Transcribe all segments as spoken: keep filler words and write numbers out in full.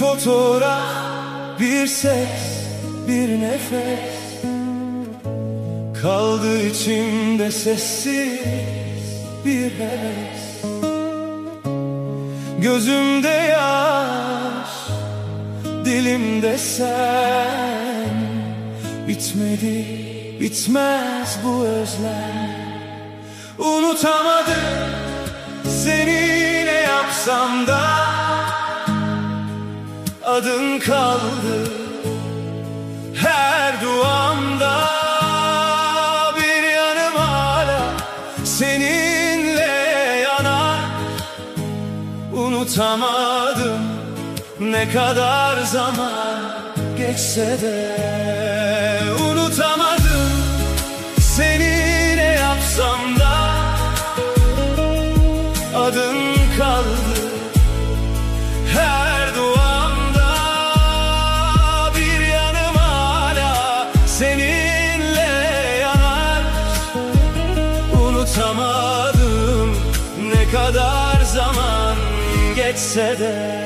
fotoğraf, bir ses, bir nefes kaldı içimde sessiz bir heves. Gözümde yaş, dilimde sen, bitmedi, bitmez bu özlem. Unutamadım seni, ne yapsam da adın kaldı her duamda. Bir yanım hala seninle yanar. Unutamadım ne kadar zaman geçse de. Unutamadım seni, ne yapsam da adın kaldı her duamda. Bir yanım hala seninle yanar. Unutamadım ne kadar zaman geçse de.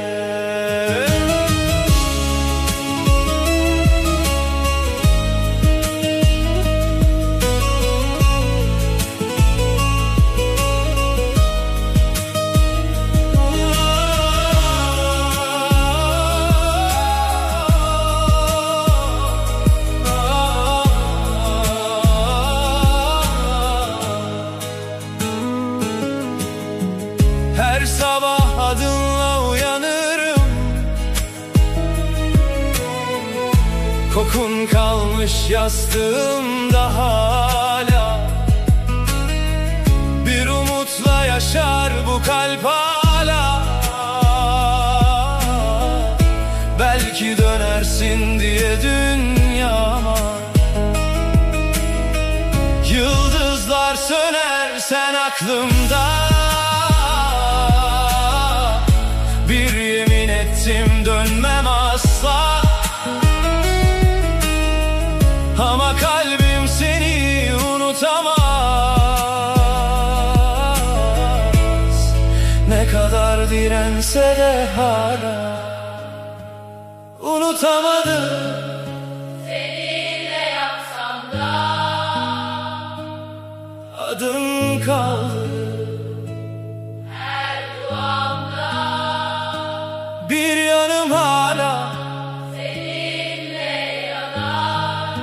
Her sabah adınla uyanırım. Kokun kalmış yastığımda hala. Bir umutla yaşar bu kalp hala. Belki dönersin diye dünyama. Yıldızlar söner sen aklımda. Bir yemin ettim dönmem asla. Ama kalbim seni unutamaz. Ne kadar dirense de hala unutamadım. Seni ne yapsam da Adın kaldı her duamda. bir yanım hala Seninle yanar.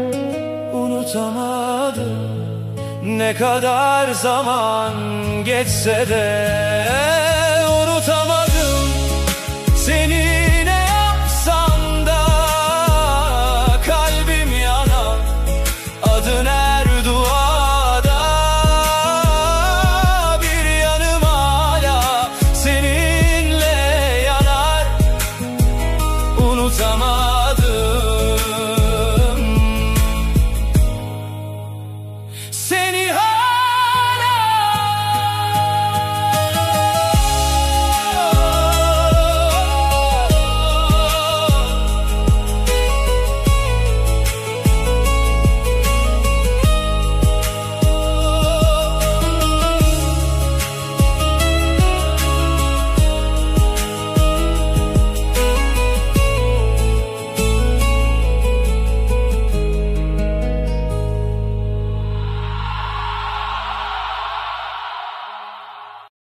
unutamadım. Ne kadar zaman geçse de unutamadım seni, ne yapsam da kalbim yanar. Adın her duada. Bir yanım hala seninle yanar. Unutamam